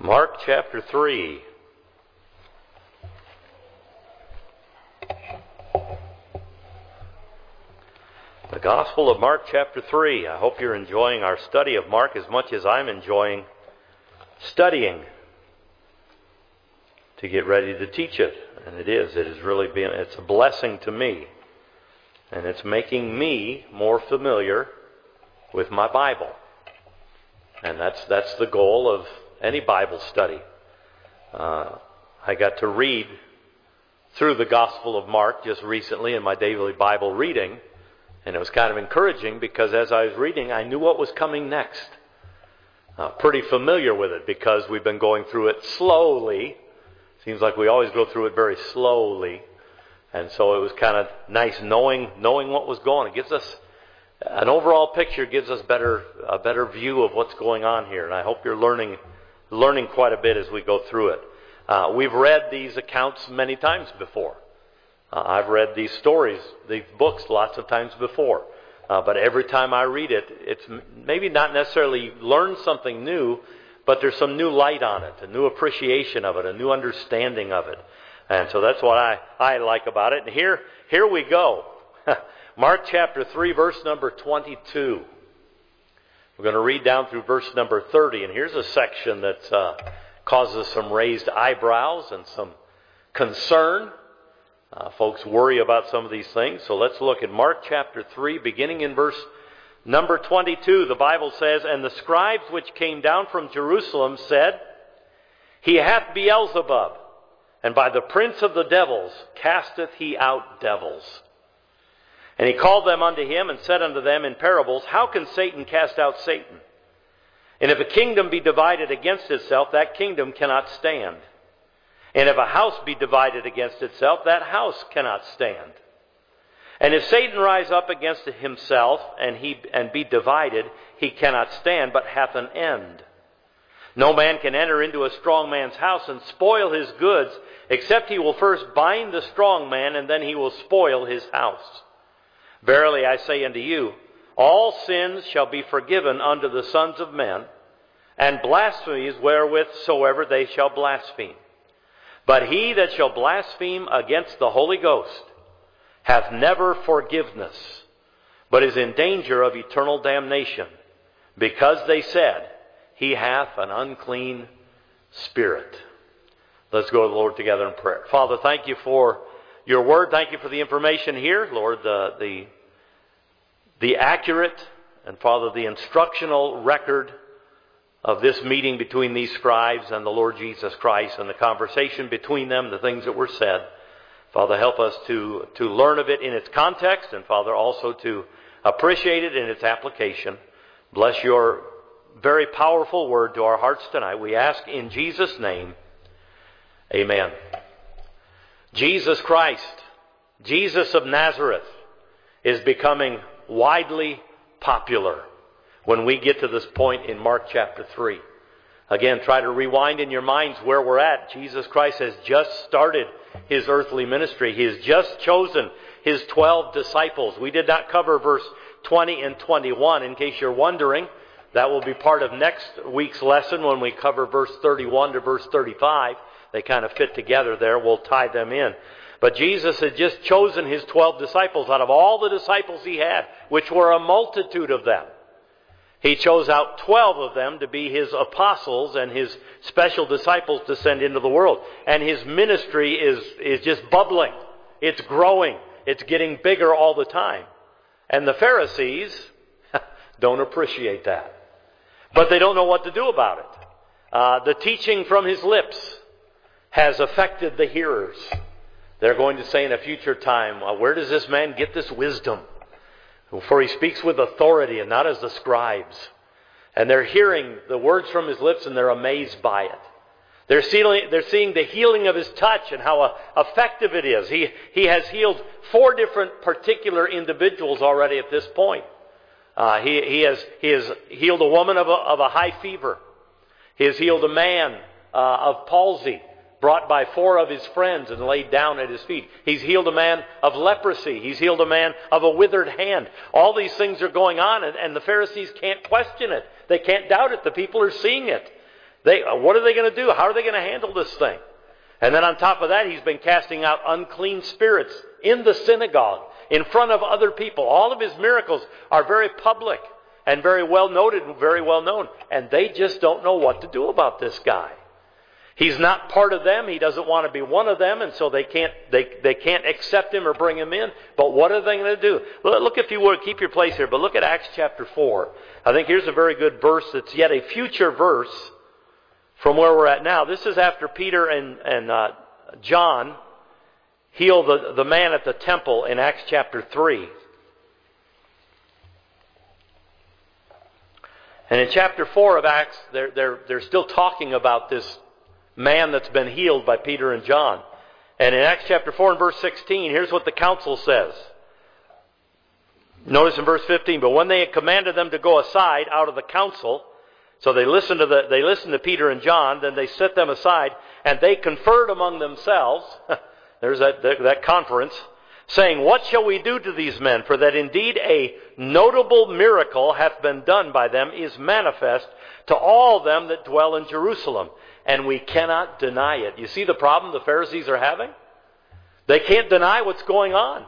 Mark chapter 3. The Gospel of Mark chapter 3. I hope you're enjoying our study of Mark as much as I'm enjoying studying to get ready to teach it. And it is. It has really been, it's a blessing to me. And it's making me more familiar with my Bible. And that's the goal of any Bible study. I got to read through the Gospel of Mark just recently in my daily Bible reading, and it was kind of encouraging because as I was reading, I knew what was coming next. Pretty familiar with it because we've been going through it slowly. Seems like we always go through it very slowly, and so it was kind of nice knowing what was going. It gives us an overall picture, gives us a better view of what's going on here, and I hope you're learning quite a bit as we go through it. We've read these accounts many times before. I've read these stories, these books lots of times before. But every time I read it, it's maybe not necessarily learn something new, but there's some new light on it, a new appreciation of it, a new understanding of it. And so that's what I like about it. And here we go. Mark chapter 3, verse number 22. We're going to read down through verse number 30, and here's a section that causes some raised eyebrows and some concern. Folks worry about some of these things. So let's look at Mark chapter 3, beginning in verse number 22. The Bible says, "And the scribes which came down from Jerusalem said, He hath Beelzebub, and by the prince of the devils casteth he out devils. And he called them unto him, and said unto them in parables, How can Satan cast out Satan? And if a kingdom be divided against itself, that kingdom cannot stand. And if a house be divided against itself, that house cannot stand. And if Satan rise up against himself, and be divided, he cannot stand, but hath an end. No man can enter into a strong man's house and spoil his goods, except he will first bind the strong man, and then he will spoil his house. Verily I say unto you, all sins shall be forgiven unto the sons of men, and blasphemies wherewith soever they shall blaspheme. But he that shall blaspheme against the Holy Ghost hath never forgiveness, but is in danger of eternal damnation, because they said, He hath an unclean spirit." Let's go to the Lord together in prayer. Father, thank you for your word. Thank you for the information here, Lord, the accurate and, Father, the instructional record of this meeting between these scribes and the Lord Jesus Christ and the conversation between them, the things that were said. Father, help us to learn of it in its context, and, Father, also to appreciate it in its application. Bless your very powerful word to our hearts tonight. We ask in Jesus' name, amen. Jesus Christ, Jesus of Nazareth, is becoming widely popular when we get to this point in Mark chapter 3. Again, try to rewind in your minds where we're at. Jesus Christ has just started his earthly ministry. He has just chosen his 12 disciples. We did not cover verse 20 and 21. In case you're wondering, that will be part of next week's lesson when we cover verse 31 to verse 35. They kind of fit together there. We'll tie them in. But Jesus had just chosen his 12 disciples out of all the disciples he had, which were a multitude of them. He chose out 12 of them to be his apostles and his special disciples to send into the world. And his ministry is just bubbling. It's growing. It's getting bigger all the time. And the Pharisees don't appreciate that. But they don't know what to do about it. The teaching from his lips has affected the hearers. They're going to say in a future time, where does this man get this wisdom? For he speaks with authority and not as the scribes. And they're hearing the words from his lips and they're amazed by it. They're seeing the healing of his touch and how effective it is. He has healed 4 different particular individuals already at this point. He has healed a woman of a high fever. He has healed a man of palsy, brought by 4 of his friends and laid down at his feet. He's healed a man of leprosy. He's healed a man of a withered hand. All these things are going on, and the Pharisees can't question it. They can't doubt it. The people are seeing it. What are they going to do? How are they going to handle this thing? And then on top of that, he's been casting out unclean spirits in the synagogue, in front of other people. All of his miracles are very public and very well noted and very well known. And they just don't know what to do about this guy. He's not part of them. He doesn't want to be one of them, and so they can't accept him or bring him in. But what are they going to do? Look, if you would, keep your place here, but look at Acts chapter 4. I think here's a very good verse that's yet a future verse from where we're at now. This is after Peter and John heal the man at the temple in Acts chapter 3. And in chapter 4 of Acts, they're still talking about this man that's been healed by Peter and John. And in Acts chapter 4 and verse 16, here's what the council says. Notice in verse 15, but when they had commanded them to go aside out of the council, so they listened to Peter and John, then they set them aside, and they conferred among themselves, there's that conference, saying, what shall we do to these men? For that indeed a notable miracle hath been done by them is manifest to all them that dwell in Jerusalem. And we cannot deny it. You see the problem the Pharisees are having? They can't deny what's going on.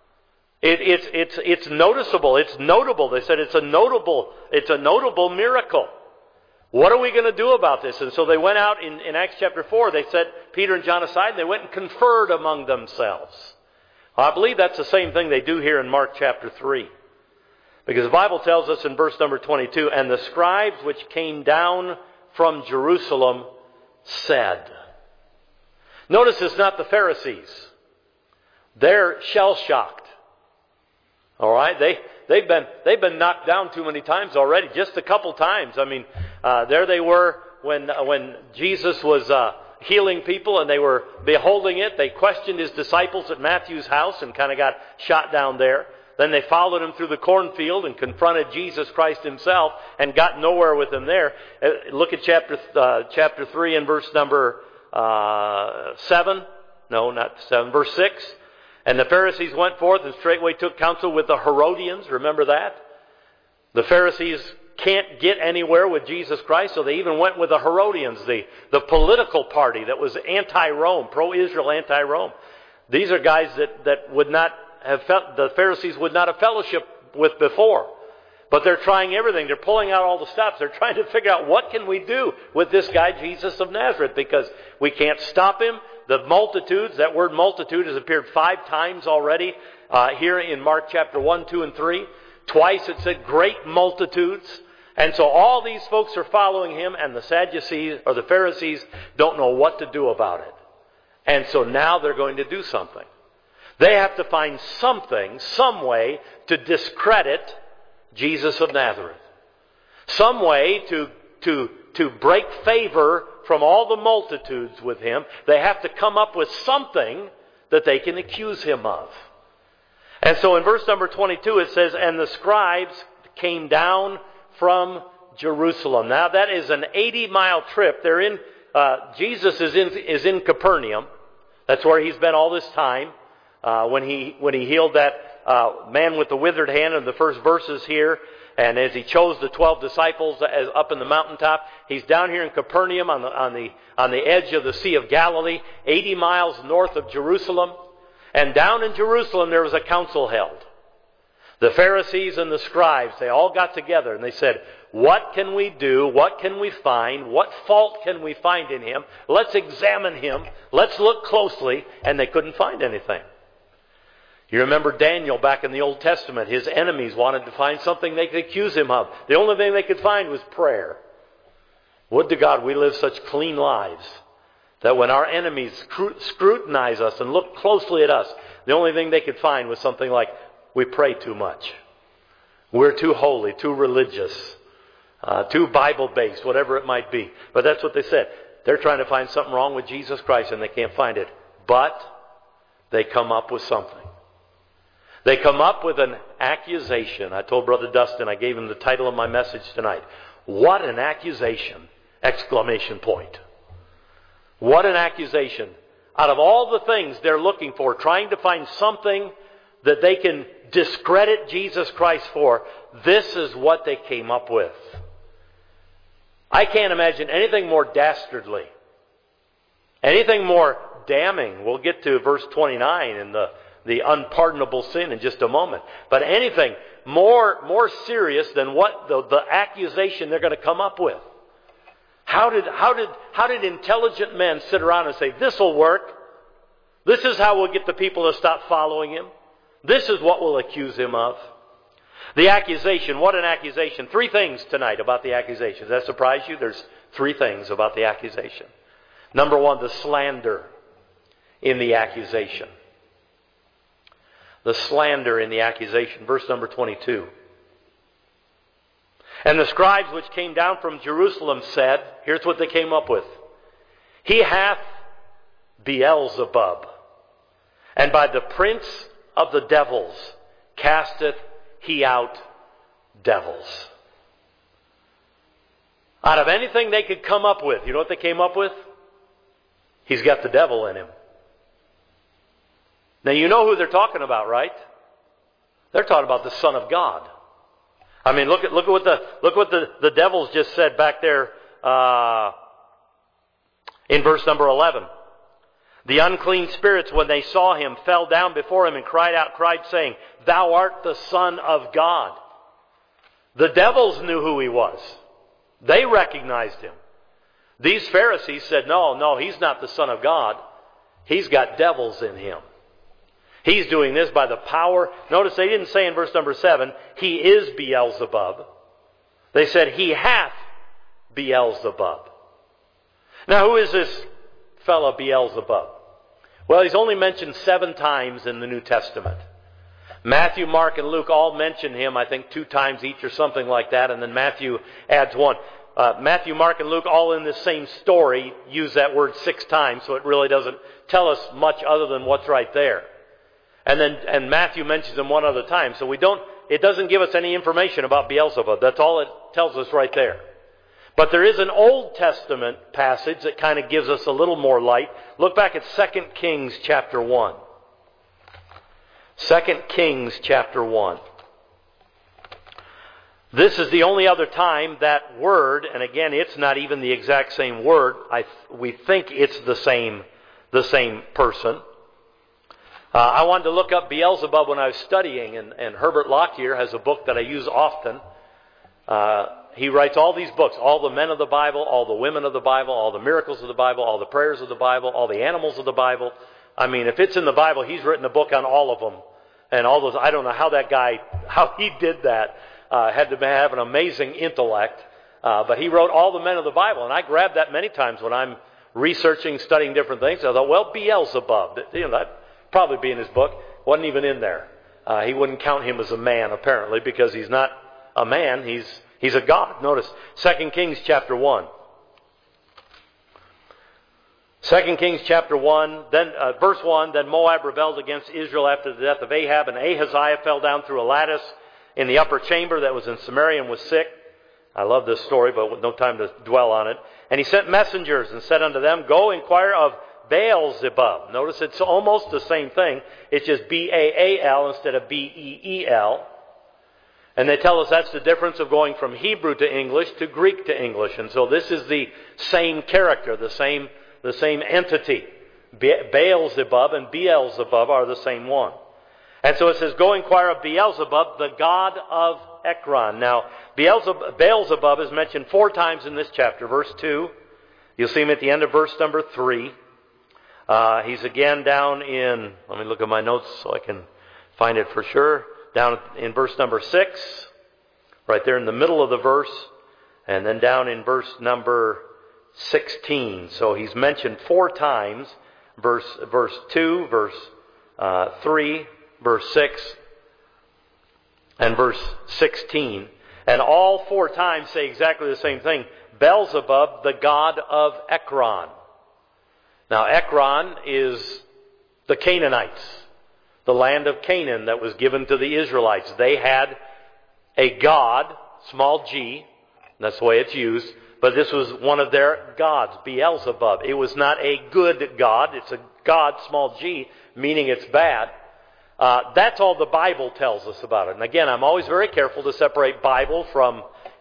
It's noticeable. It's notable. They said it's a notable miracle. What are we going to do about this? And so they went out in Acts chapter 4. They set Peter and John aside, and they went and conferred among themselves. I believe that's the same thing they do here in Mark chapter 3. Because the Bible tells us in verse number 22, and the scribes which came down from Jerusalem said. Notice it's not the Pharisees. They're shell-shocked. All right? They've been knocked down too many times already. Just a couple times. I mean, there they were when Jesus was healing people and they were beholding it. They questioned his disciples at Matthew's house and kind of got shot down there. Then they followed him through the cornfield and confronted Jesus Christ himself and got nowhere with him there. Look at chapter 3 and verse number 7. No, not 7. Verse 6. And the Pharisees went forth and straightway took counsel with the Herodians. Remember that? The Pharisees can't get anywhere with Jesus Christ, so they even went with the Herodians, the political party that was anti-Rome, pro-Israel, anti-Rome. These are guys that would not the Pharisees would not have fellowship with before. But they're trying everything. They're pulling out all the stops. They're trying to figure out what can we do with this guy, Jesus of Nazareth, because we can't stop him. The multitudes, that word multitude has appeared 5 times already here in Mark chapter 1, 2, and 3. Twice it said great multitudes. And so all these folks are following him, and the Sadducees or the Pharisees don't know what to do about it. And so now they're going to do something. They have to find something, some way to discredit Jesus of Nazareth. Some way to break favor from all the multitudes with him. They have to come up with something that they can accuse him of. And so in verse number 22 it says, and the scribes came down from Jerusalem. Now that is an 80-mile trip. Jesus is in Capernaum. That's where he's been all this time. When he healed that man with the withered hand in the first verses here, and as he chose the 12 disciples up in the mountaintop, he's down here in Capernaum on the edge of the Sea of Galilee, 80 miles north of Jerusalem. And down in Jerusalem there was a council held. The Pharisees and the scribes, they all got together and they said, what can we do? What can we find? What fault can we find in him? Let's examine him. Let's look closely. And they couldn't find anything. You remember Daniel back in the Old Testament. His enemies wanted to find something they could accuse him of. The only thing they could find was prayer. Would to God we live such clean lives that when our enemies scrutinize us and look closely at us, the only thing they could find was something like, we pray too much. We're too holy, too religious, too Bible-based, whatever it might be. But that's what they said. They're trying to find something wrong with Jesus Christ and they can't find it. But they come up with something. They come up with an accusation. I told Brother Dustin, I gave him the title of my message tonight. What an accusation! Exclamation point. What an accusation. Out of all the things they're looking for, trying to find something that they can discredit Jesus Christ for, this is what they came up with. I can't imagine anything more dastardly, anything more damning. We'll get to verse 29 and the unpardonable sin in just a moment. But anything more serious than what the accusation they're going to come up with. How did intelligent men sit around and say, this will work? This is how we'll get the people to stop following him. This is what we'll accuse him of. The accusation, what an accusation. 3 things tonight about the accusation. Does that surprise you? There's 3 things about the accusation. Number 1, the slander in the accusation. The slander in the accusation. Verse number 22. And the scribes which came down from Jerusalem said, here's what they came up with. He hath Beelzebub, and by the prince of the devils casteth he out devils. Out of anything they could come up with, you know what they came up with? He's got the devil in him. Now you know who they're talking about, right? They're talking about the Son of God. I mean, look at what the devils just said back there in verse number 11. The unclean spirits, when they saw him, fell down before him and cried saying, Thou art the Son of God. The devils knew who he was. They recognized him. These Pharisees said, No, he's not the Son of God. He's got devils in him. He's doing this by the power. Notice they didn't say in verse number 7, he is Beelzebub. They said, he hath Beelzebub. Now, who is this fellow Beelzebub? Well, he's only mentioned 7 times in the New Testament. Matthew, Mark, and Luke all mention him, I think 2 times each or something like that, and then Matthew adds 1. Matthew, Mark, and Luke all in the same story use that word 6 times, so it really doesn't tell us much other than what's right there. And Matthew mentions him 1 other time, so it doesn't give us any information about Beelzebub. That's all it tells us right there. But there is an Old Testament passage that kind of gives us a little more light. Look back at 2 Kings chapter 1. 2 Kings chapter 1. This is the only other time that word, and again, it's not even the exact same word. We think it's the same person. I wanted to look up Beelzebub when I was studying, and Herbert Lockyer has a book that I use often. He writes all these books, all the men of the Bible, all the women of the Bible, all the miracles of the Bible, all the prayers of the Bible, all the animals of the Bible. I mean, if it's in the Bible, he's written a book on all of them. And all those, I don't know how he did that. Had to have an amazing intellect. But he wrote all the men of the Bible. And I grabbed that many times when I'm researching, studying different things. I thought, well, Beelzebub, that'd probably be in his book. Wasn't even in there. He wouldn't count him as a man, apparently, because he's not a man. He's a god. Notice 2 Kings chapter 1. 2 Kings chapter 1, then verse 1, Then Moab rebelled against Israel after the death of Ahab, and Ahaziah fell down through a lattice in the upper chamber that was in Samaria and was sick. I love this story, but with no time to dwell on it. And he sent messengers and said unto them, Go inquire of Beelzebub. Notice it's almost the same thing. It's just B-A-A-L instead of B-E-E-L. And they tell us that's the difference of going from Hebrew to English to Greek to English. And so this is the same character, the same entity. Beelzebub and Beelzebub are the same one. And so it says, Go inquire of Beelzebub, the god of Ekron. Now, Beelzebub is mentioned 4 times in this chapter. Verse 2, you'll see him at the end of verse number 3. He's again down in, let me look at my notes so I can find it for sure. Down in verse number 6, right there in the middle of the verse, and then down in verse number 16. So he's mentioned 4 times, verse 2, verse 3, verse 6, and verse 16. And all 4 times say exactly the same thing. Beelzebub, the god of Ekron. Now Ekron is the Canaanites. The land of Canaan that was given to the Israelites. They had a god, small g, that's the way it's used, but this was one of their gods, Beelzebub. It was not a good god, it's a god, small g, meaning it's bad. That's all the Bible tells us about it. And again, I'm always very careful to separate Bible from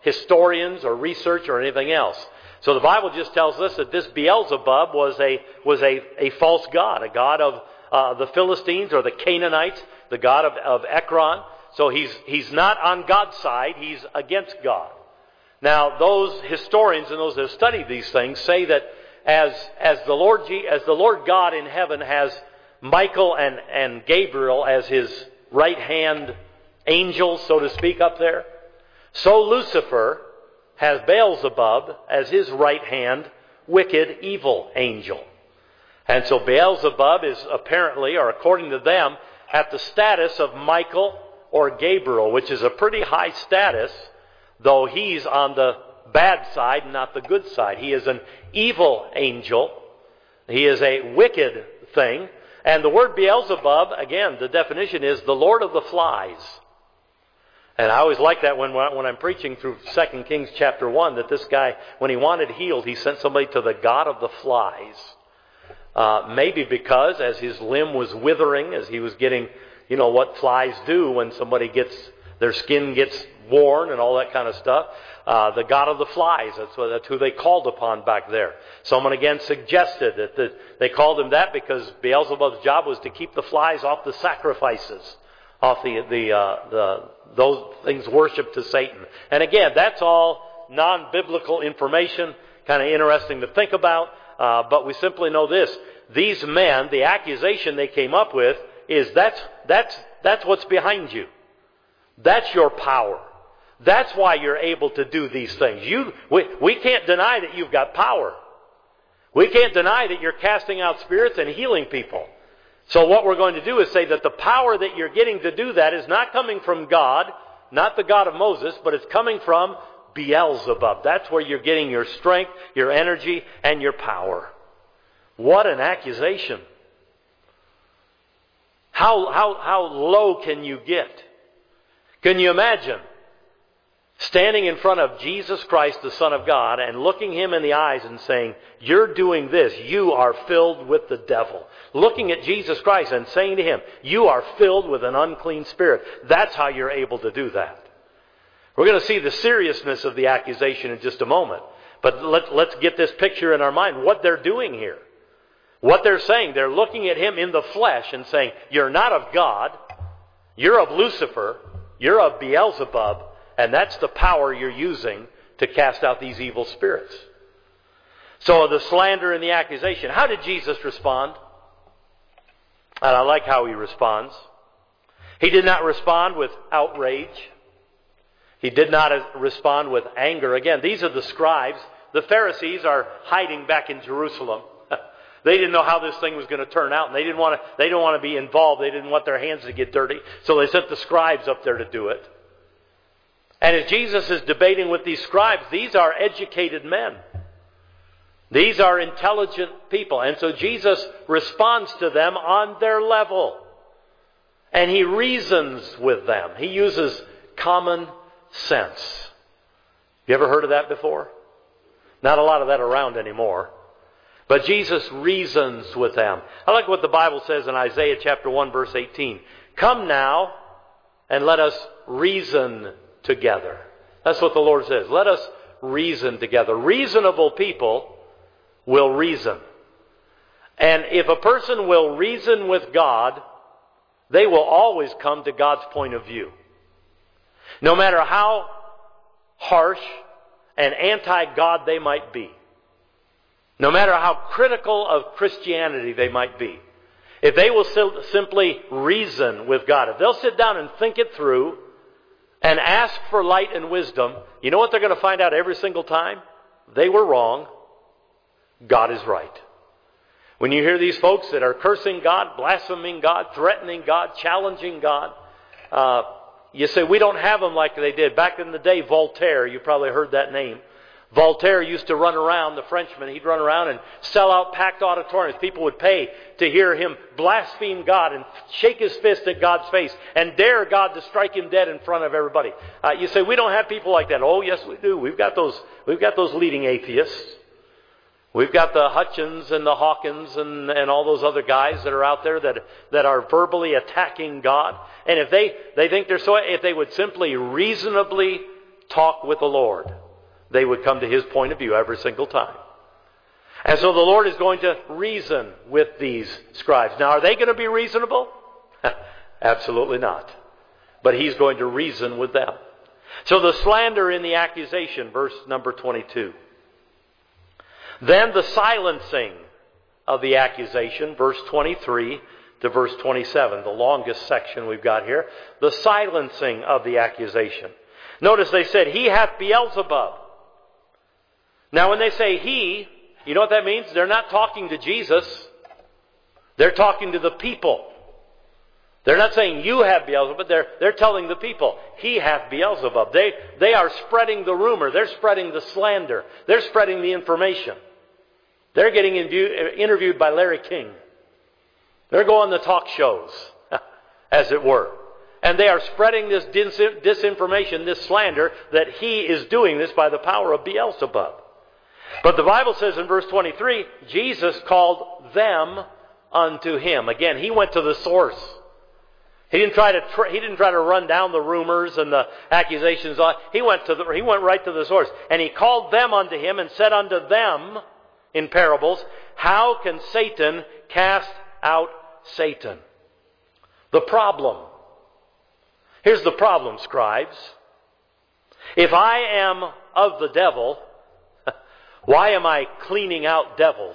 historians or research or anything else. So the Bible just tells us that this Beelzebub was a false god, a god of the Philistines or the Canaanites, the god of Ekron. So he's not on God's side, he's against God. Now those historians and those that have studied these things say that as the Lord God in heaven has Michael and Gabriel as his right hand angels, so to speak, up there, so Lucifer has Beelzebub as his right hand wicked evil angel. And so Beelzebub is apparently, or according to them, at the status of Michael or Gabriel, which is a pretty high status, though he's on the bad side, not the good side. He is an evil angel. He is a wicked thing. And the word Beelzebub, again, the definition is the Lord of the Flies. And I always like that when I'm preaching through 2 Kings chapter 1, that this guy, when he wanted healed, he sent somebody to the God of the Flies. Maybe because as his limb was withering, as he was getting, what flies do when somebody their skin gets worn and all that kind of stuff. The God of the Flies, that's who they called upon back there. Someone again suggested that they called him that because Beelzebub's job was to keep the flies off the sacrifices, off those things worshipped to Satan. And again, that's all non-biblical information, kind of interesting to think about. But we simply know this: these men, the accusation they came up with is that's what's behind you. That's your power. That's why you're able to do these things. We can't deny that you've got power. We can't deny that you're casting out spirits and healing people. So what we're going to do is say that the power that you're getting to do that is not coming from God, not the God of Moses, but it's coming from Beelzebub. That's where you're getting your strength, your energy, and your power. What an accusation. How low can you get? Can you imagine standing in front of Jesus Christ, the Son of God, and looking him in the eyes and saying, "You're doing this. You are filled with the devil." Looking at Jesus Christ and saying to him, "You are filled with an unclean spirit." That's how you're able to do that. We're going to see the seriousness of the accusation in just a moment. But let's get this picture in our mind, what they're doing here. What they're saying, they're looking at him in the flesh and saying, "You're not of God. You're of Lucifer. You're of Beelzebub. And that's the power you're using to cast out these evil spirits." So the slander and the accusation. How did Jesus respond? And I like how he responds. He did not respond with outrage. He did not respond with anger. Again, these are the scribes. The Pharisees are hiding back in Jerusalem. They didn't know how this thing was going to turn out, and they didn't want to be involved. They didn't want their hands to get dirty. So they sent the scribes up there to do it. And as Jesus is debating with these scribes, these are educated men. These are intelligent people. And so Jesus responds to them on their level. And he reasons with them. He uses common sense. You ever heard of that before? Not a lot of that around anymore. But Jesus reasons with them. I like what the Bible says in Isaiah chapter 1 verse 18. "Come now and let us reason together." That's what the Lord says. Let us reason together. Reasonable people will reason. And if a person will reason with God, they will always come to God's point of view. No matter how harsh and anti-God they might be. No matter how critical of Christianity they might be. If they will simply reason with God, if they'll sit down and think it through and ask for light and wisdom, you know what they're going to find out every single time? They were wrong. God is right. When you hear these folks that are cursing God, blaspheming God, threatening God, challenging God, you say, we don't have them like they did. Back in the day, Voltaire, you probably heard that name. Voltaire used to run around, the Frenchman, he'd run around and sell out packed auditoriums. People would pay to hear him blaspheme God and shake his fist at God's face and dare God to strike him dead in front of everybody. You say, we don't have people like that. Oh, yes, we do. We've got those leading atheists. We've got the Hutchins and the Hawkins and all those other guys that are out there that are verbally attacking God. And if they think if they would simply reasonably talk with the Lord, they would come to his point of view every single time. And so the Lord is going to reason with these scribes. Now, are they going to be reasonable? Absolutely not. But he's going to reason with them. So the slander in the accusation, verse number 22. Then the silencing of the accusation, verse 23 to verse 27, the longest section we've got here. The silencing of the accusation. Notice they said, he hath Beelzebub. Now when they say he, you know what that means? They're not talking to Jesus. They're talking to the people. They're not saying you have Beelzebub. They're telling the people, he hath Beelzebub. They are spreading the rumor. They're spreading the slander. They're spreading the information. They're getting interviewed by Larry King. They're going to talk shows, as it were. And they are spreading this disinformation, this slander, that he is doing this by the power of Beelzebub. But the Bible says in verse 23, Jesus called them unto him. Again, he went to the source. He didn't try to run down the rumors and the accusations. He went right to the source. And he called them unto him and said unto them in parables, how can Satan cast out Satan? The problem. Here's the problem, scribes. If I am of the devil, why am I cleaning out devils?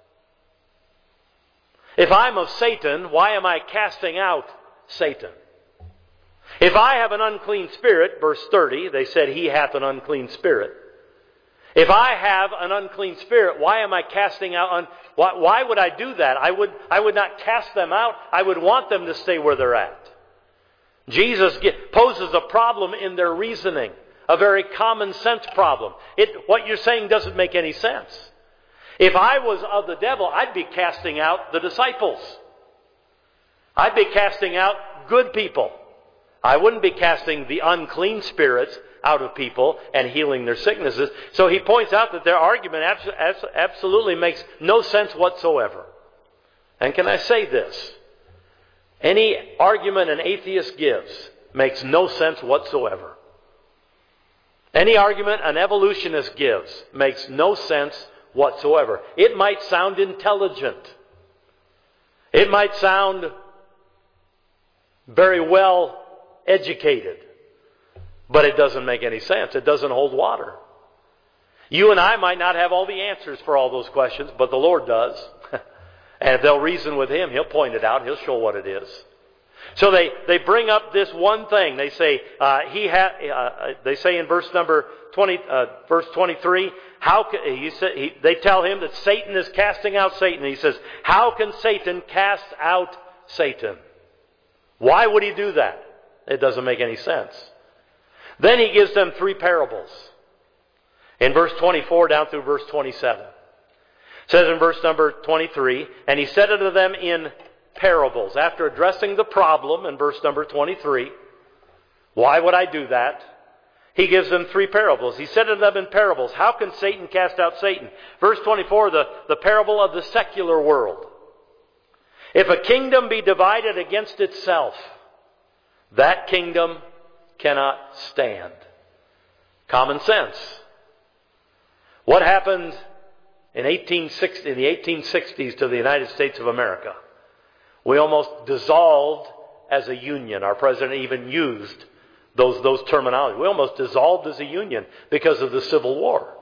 If I'm of Satan, why am I casting out Satan? If I have an unclean spirit, verse 30, they said he hath an unclean spirit. If I have an unclean spirit, why am I casting out? Why would I do that? I would not cast them out. I would want them to stay where they're at. Jesus poses a problem in their reasoning, a very common sense problem. What you're saying doesn't make any sense. If I was of the devil, I'd be casting out the disciples. I'd be casting out good people. I wouldn't be casting the unclean spirits out of people and healing their sicknesses. So he points out that their argument absolutely makes no sense whatsoever. And can I say this? Any argument an atheist gives makes no sense whatsoever. Any argument an evolutionist gives makes no sense whatsoever. It might sound intelligent. It might sound very well educated. But it doesn't make any sense. It doesn't hold water. You and I might not have all the answers for all those questions, but the Lord does. And if they'll reason with him, he'll point it out. He'll show what it is. So they bring up this one thing. They say they say in verse number 20, verse 23, they tell him that Satan is casting out Satan. He says, how can Satan cast out Satan? Why would he do that? It doesn't make any sense. Then he gives them three parables. In verse 24 down through verse 27. It says in verse number 23, and he said unto them in parables. After addressing the problem in verse number 23, why would I do that? He gives them three parables. He said unto them in parables, how can Satan cast out Satan? Verse 24, the parable of the secular world. If a kingdom be divided against itself, that kingdom cannot stand. Common sense. What happened in the 1860s to the United States of America? We almost dissolved as a union. Our president even used those terminology. We almost dissolved as a union because of the Civil War.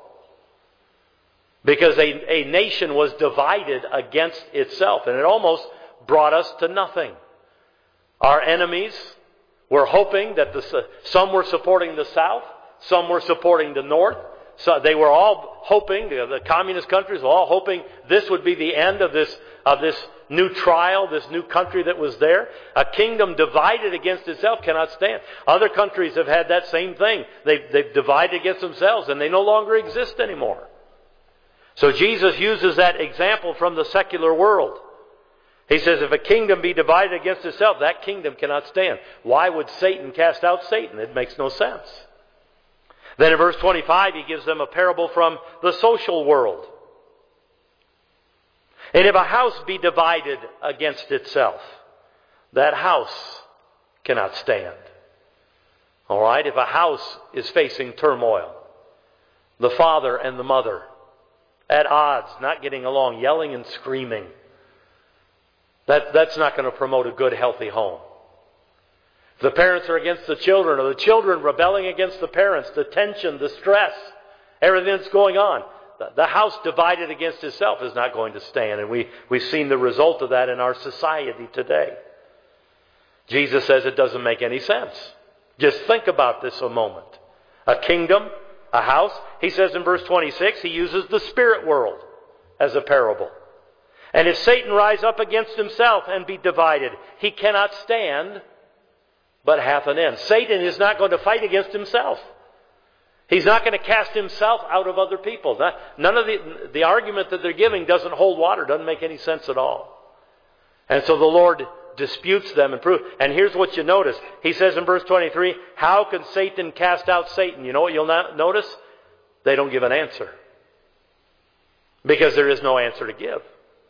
Because a nation was divided against itself, and it almost brought us to nothing. Our enemies were hoping that some were supporting the South, some were supporting the North. So they were all hoping, the communist countries were all hoping this would be the end of this new trial, this new country that was there. A kingdom divided against itself cannot stand. Other countries have had that same thing. They've divided against themselves and they no longer exist anymore. So Jesus uses that example from the secular world. He says, if a kingdom be divided against itself, that kingdom cannot stand. Why would Satan cast out Satan? It makes no sense. Then in verse 25, he gives them a parable from the social world. And if a house be divided against itself, that house cannot stand. All right? If a house is facing turmoil, the father and the mother at odds, not getting along, yelling and screaming, that's not going to promote a good, healthy home. If the parents are against the children, or the children rebelling against the parents, the tension, the stress, everything that's going on, the house divided against itself is not going to stand. And we've seen the result of that in our society today. Jesus says it doesn't make any sense. Just think about this a moment. A kingdom, a house. He says in verse 26, he uses the spirit world as a parable. And if Satan rise up against himself and be divided, he cannot stand, but hath an end. Satan is not going to fight against himself. He's not going to cast himself out of other people. None of the argument that they're giving doesn't hold water, doesn't make any sense at all. And so the Lord disputes them and proves. And here's what you notice. He says in verse 23, how can Satan cast out Satan? You know what you'll notice? They don't give an answer. Because there is no answer to give.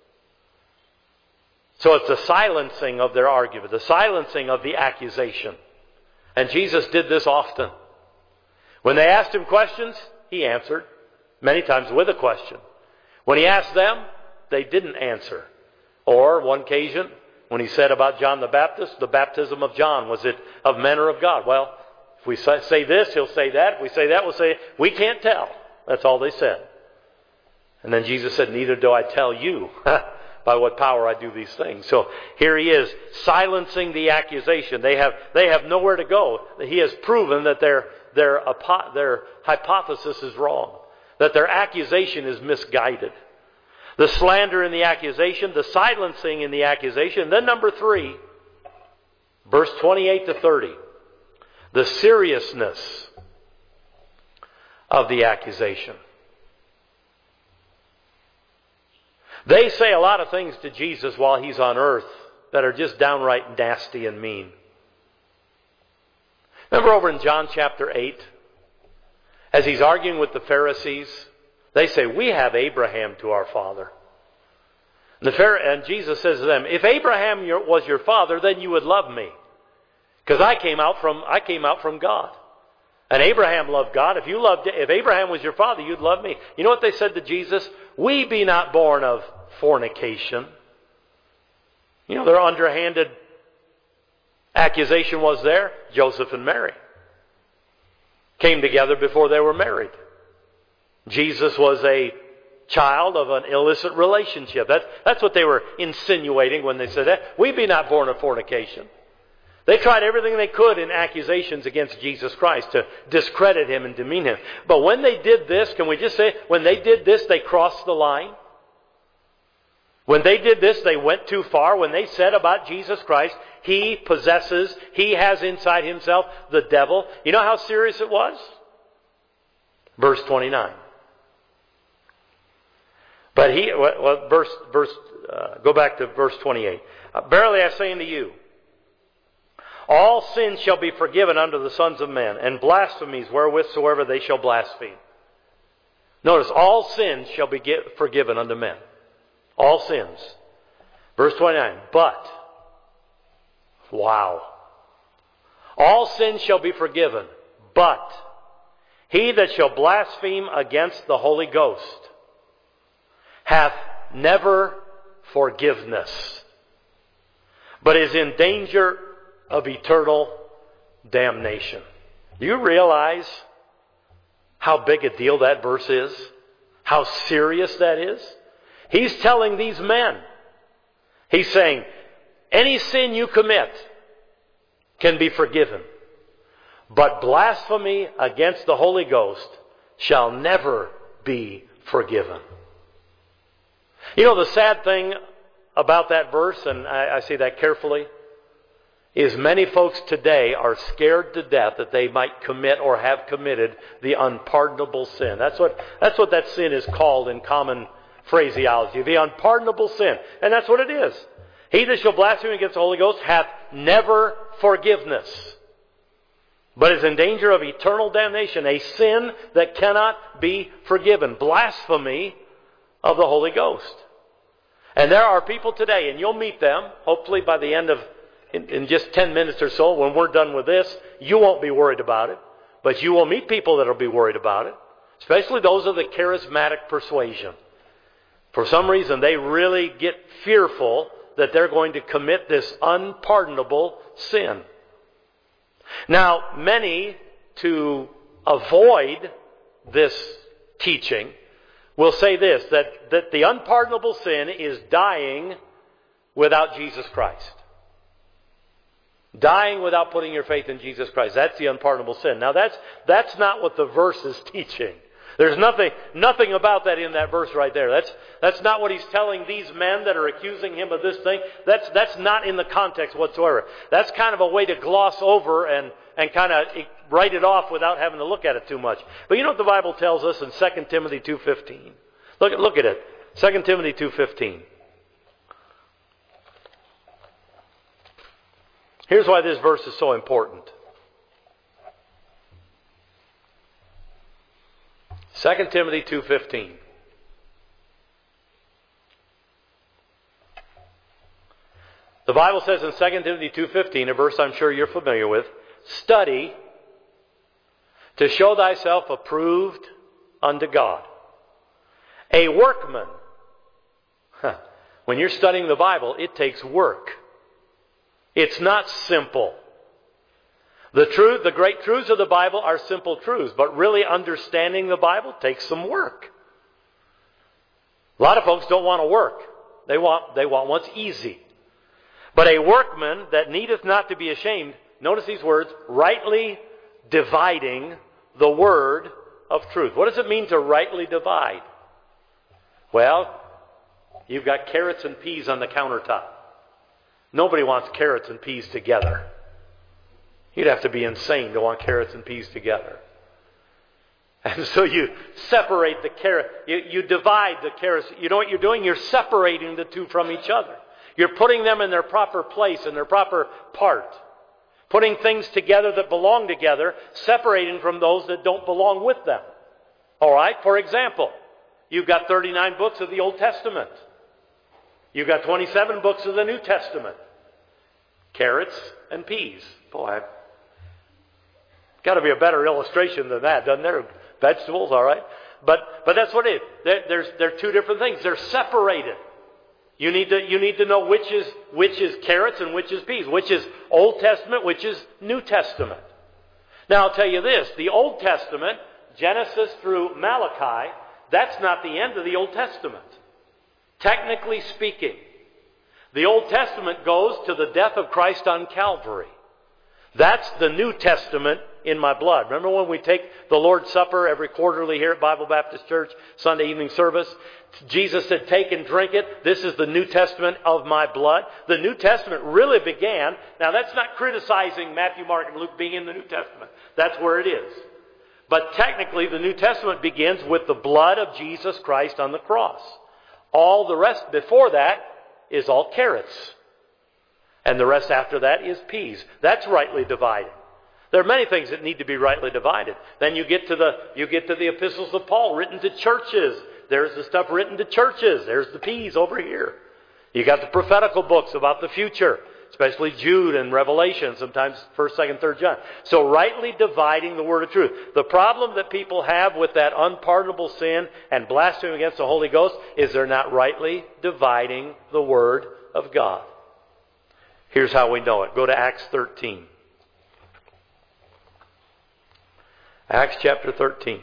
So it's the silencing of their argument, the silencing of the accusation. And Jesus did this often. When they asked him questions, he answered, many times with a question. When he asked them, they didn't answer. Or, one occasion, when he said about John the Baptist, the baptism of John, was it of men or of God? Well, if we say this, he'll say that. If we say that, we'll say, we can't tell. That's all they said. And then Jesus said, neither do I tell you by what power I do these things. So here he is, silencing the accusation. They have nowhere to go. He has proven that their hypothesis is wrong, that their accusation is misguided. The slander in the accusation, the silencing in the accusation. Then number 3, verse 28 to 30, the seriousness of the accusation. They say a lot of things to Jesus while he's on earth that are just downright nasty and mean. Remember over in John chapter 8, as he's arguing with the Pharisees, they say, we have Abraham to our father. And Jesus says to them, if Abraham was your father, then you would love me. Because I came out from God. And Abraham loved God. If Abraham was your father, you'd love me. You know what they said to Jesus? We be not born of fornication. You know, their underhanded accusation was there. Joseph and Mary came together before they were married. Jesus was a child of an illicit relationship. That's what they were insinuating when they said that. We be not born of fornication. They tried everything they could in accusations against Jesus Christ to discredit him and demean him. But when they did this, can we just say, when they did this, they crossed the line? When they did this, they went too far. When they said about Jesus Christ, he has inside himself the devil. You know how serious it was? Verse 29. But go back to verse 28. Verily I say unto you, all sins shall be forgiven unto the sons of men, and blasphemies wherewithsoever they shall blaspheme. Notice, all sins shall be forgiven unto men. All sins. Verse 29. But, wow. All sins shall be forgiven, but he that shall blaspheme against the Holy Ghost hath never forgiveness, but is in danger of eternal damnation. Do you realize how big a deal that verse is? How serious that is? He's telling these men, he's saying, any sin you commit can be forgiven, but blasphemy against the Holy Ghost shall never be forgiven. You know, the sad thing about that verse, and I say that carefully, is many folks today are scared to death that they might commit or have committed the unpardonable sin. That's what that sin is called in common phraseology, the unpardonable sin. And that's what it is. He that shall blaspheme against the Holy Ghost hath never forgiveness, but is in danger of eternal damnation, a sin that cannot be forgiven. Blasphemy of the Holy Ghost. And there are people today, and you'll meet them, hopefully by the end of in just 10 minutes or so, when we're done with this, you won't be worried about it. But you will meet people that will be worried about it. Especially those of the charismatic persuasion. For some reason, they really get fearful that they're going to commit this unpardonable sin. Now, many, to avoid this teaching, will say this, that the unpardonable sin is dying without Jesus Christ. Dying without putting your faith in Jesus Christ. That's the unpardonable sin. Now that's not what the verse is teaching. There's nothing about that in that verse right there. That's not what he's telling these men that are accusing him of this thing. That's not in the context whatsoever. That's kind of a way to gloss over and kind of write it off without having to look at it too much. But you know what the Bible tells us in 2 Timothy 2:15? Look at it. 2 Timothy 2:15. Here's why this verse is so important. 2 Timothy 2:15. The Bible says in 2 Timothy 2:15, a verse I'm sure you're familiar with, study to show thyself approved unto God. A workman. When you're studying the Bible, it takes work. It's not simple. The great truths of the Bible are simple truths, but really understanding the Bible takes some work. A lot of folks don't want to work. They want what's easy. But a workman that needeth not to be ashamed, notice these words, rightly dividing the word of truth. What does it mean to rightly divide? Well, you've got carrots and peas on the countertop. Nobody wants carrots and peas together. You'd have to be insane to want carrots and peas together. And so you separate the carrot. You divide the carrots. You know what you're doing? You're separating the two from each other. You're putting them in their proper place, in their proper part. Putting things together that belong together, separating from those that don't belong with them. All right? For example, you've got 39 books of the Old Testament. You've got 27 books of the New Testament. Carrots and peas. Boy, got to be a better illustration than that, doesn't there? Vegetables, all right? But that's what it is. They're two different things. They're separated. You need to know which is carrots and which is peas. Which is Old Testament, which is New Testament. Now I'll tell you this. The Old Testament, Genesis through Malachi, that's not the end of the Old Testament. Technically speaking, the Old Testament goes to the death of Christ on Calvary. That's the New Testament in my blood. Remember when we take the Lord's Supper every quarterly here at Bible Baptist Church, Sunday evening service? Jesus said, take and drink it. This is the New Testament of my blood. The New Testament really began. Now that's not criticizing Matthew, Mark, and Luke being in the New Testament. That's where it is. But technically the New Testament begins with the blood of Jesus Christ on the cross. All the rest before that is all carrots. And the rest after that is peas. That's rightly divided. There are many things that need to be rightly divided. Then you get to the epistles of Paul written to churches. There's the stuff written to churches. There's the peas over here. You got the prophetical books about the future, especially Jude and Revelation, sometimes 1st, 2nd, 3rd John. So rightly dividing the word of truth. The problem that people have with that unpardonable sin and blasphemy against the Holy Ghost is they're not rightly dividing the word of God. Here's how we know it. Go to Acts 13. Acts chapter 13.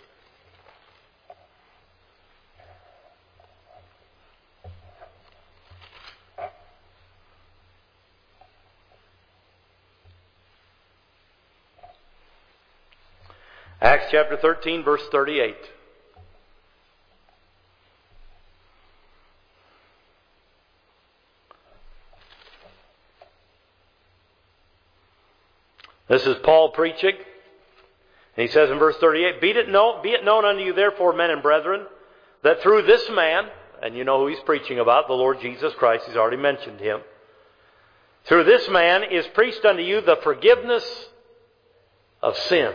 Acts chapter 13, verse 38. This is Paul preaching. And he says in verse 38, Be it known unto you therefore, men and brethren, that through this man, and you know who he's preaching about, the Lord Jesus Christ, he's already mentioned him. Through this man is preached unto you the forgiveness of sins.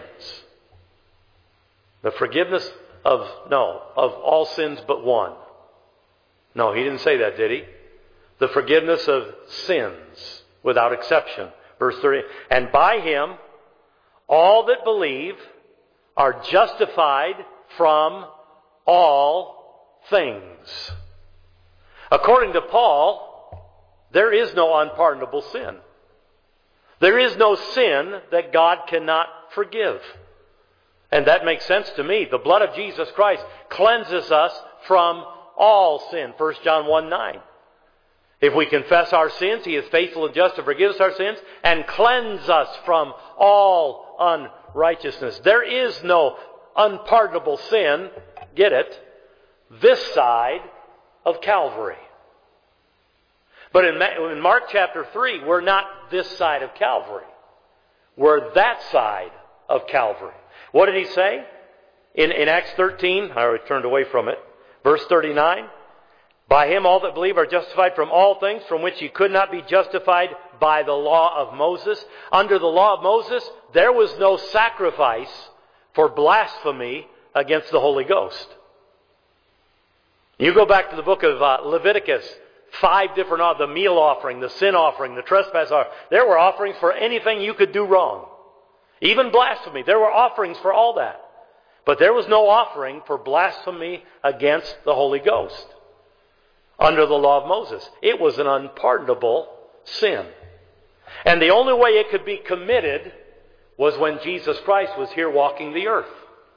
The forgiveness of all sins but one. No, he didn't say that, did he? The forgiveness of sins, without exception. Verse 30, and by him all that believe are justified from all things. According to Paul, there is no unpardonable sin. There is no sin that God cannot forgive. And that makes sense to me. The blood of Jesus Christ cleanses us from all sin. 1 John 1:9. If we confess our sins, He is faithful and just to forgive us our sins and cleanse us from all unrighteousness. There is no unpardonable sin, get it, this side of Calvary. But in Mark chapter 3, we're not this side of Calvary. We're that side of Calvary. What did he say? In Acts 13, I already turned away from it. Verse 39, by him all that believe are justified from all things from which you could not be justified by the law of Moses. Under the law of Moses, there was no sacrifice for blasphemy against the Holy Ghost. You go back to the book of Leviticus, 5 different, the meal offering, the sin offering, the trespass offering. There were offerings for anything you could do wrong. Even blasphemy. There were offerings for all that. But there was no offering for blasphemy against the Holy Ghost under the law of Moses. It was an unpardonable sin. And the only way it could be committed was when Jesus Christ was here walking the earth.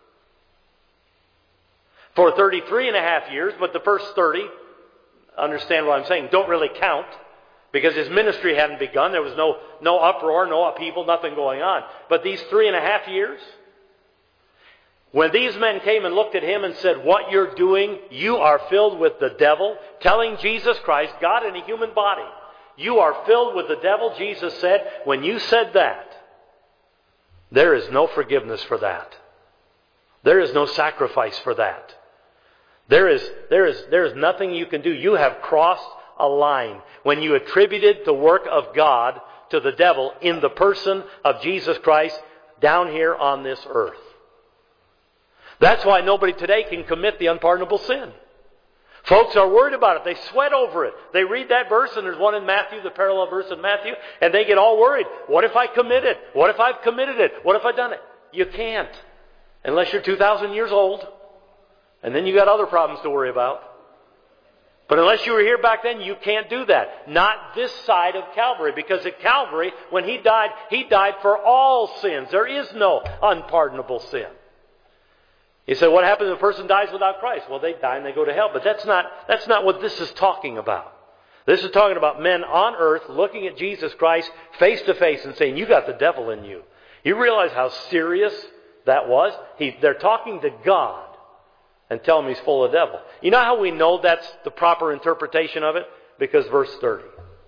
For 33 and a half years, but the first 30, understand what I'm saying, don't really count because his ministry hadn't begun. There was no uproar, no upheaval, nothing going on. But these 3.5 years, when these men came and looked at him and said, what you're doing, you are filled with the devil, telling Jesus Christ, God in a human body, you are filled with the devil, Jesus said, when you said that, there is no forgiveness for that. There is no sacrifice for that. There is nothing you can do. You have crossed a line when you attributed the work of God to the devil in the person of Jesus Christ down here on this earth. That's why nobody today can commit the unpardonable sin. Folks are worried about it. They sweat over it. They read that verse, and there's one in Matthew, the parallel verse in Matthew, and they get all worried. What if I commit it? What if I've committed it? What if I've done it? You can't. Unless you're 2,000 years old. And then you got other problems to worry about. But unless you were here back then, you can't do that. Not this side of Calvary. Because at Calvary, when He died for all sins. There is no unpardonable sin. You say, what happens if a person dies without Christ? Well, they die and they go to hell. But that's not what this is talking about. This is talking about men on earth looking at Jesus Christ face to face and saying, you got the devil in you. You realize how serious that was? They're talking to God and tell him he's full of devil. You know how we know that's the proper interpretation of it? Because verse 30.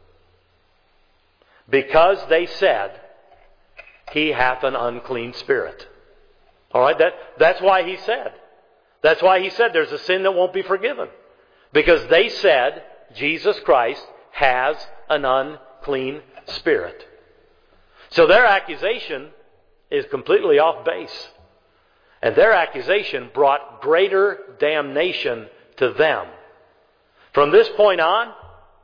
Because they said, he hath an unclean spirit. All right, that's why he said. That's why he said there's a sin that won't be forgiven. Because they said Jesus Christ has an unclean spirit. So their accusation is completely off base. And their accusation brought greater damnation to them. From this point on,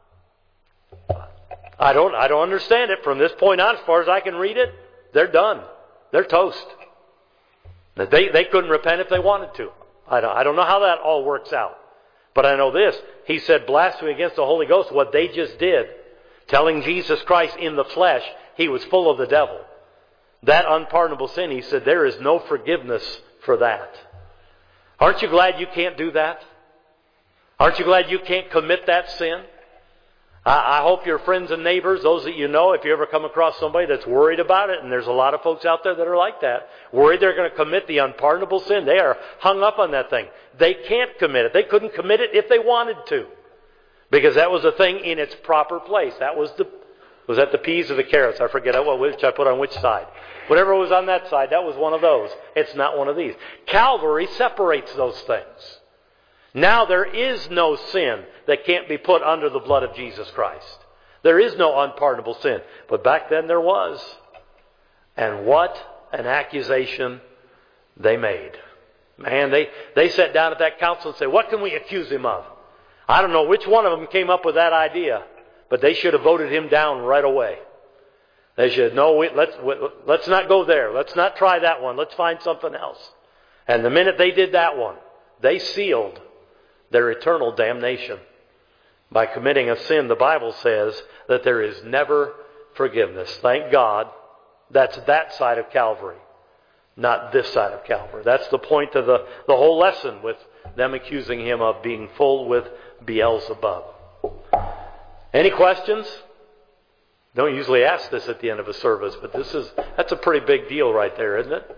I don't understand it. From this point on, as far as I can read it, they're done. They're toast. They couldn't repent if they wanted to. I don't know how that all works out. But I know this. He said blasphemy against the Holy Ghost, what they just did, telling Jesus Christ in the flesh, he was full of the devil. That unpardonable sin, he said, there is no forgiveness for that. Aren't you glad you can't do that? Aren't you glad you can't commit that sin? I hope your friends and neighbors, those that you know, if you ever come across somebody that's worried about it, and there's a lot of folks out there that are like that, worried they're going to commit the unpardonable sin. They are hung up on that thing. They can't commit it. They couldn't commit it if they wanted to. Because that was a thing in its proper place. Was that the peas or the carrots? I forget which I put on which side. Whatever was on that side, that was one of those. It's not one of these. Calvary separates those things. Now there is no sin that can't be put under the blood of Jesus Christ. There is no unpardonable sin. But back then there was. And what an accusation they made. Man, they sat down at that council and said, what can we accuse him of? I don't know which one of them came up with that idea. But they should have voted him down right away. They should, let's not go there. Let's not try that one. Let's find something else. And the minute they did that one, they sealed their eternal damnation. By committing a sin, the Bible says that there is never forgiveness. Thank God that's that side of Calvary, not this side of Calvary. That's the point of the whole lesson, with them accusing him of being full with Beelzebub. Any questions? Don't usually ask this at the end of a service, but that's a pretty big deal right there, isn't it?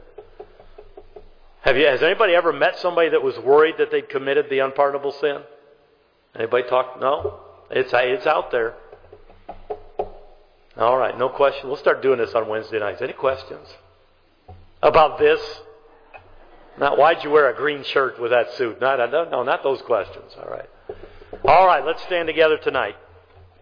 Has anybody ever met somebody that was worried that they'd committed the unpardonable sin? Anybody talk? No? It's out there. All right, no question. We'll start doing this on Wednesday nights. Any questions about this? Not why'd you wear a green shirt with that suit? No, not those questions. All right. All right, let's stand together tonight.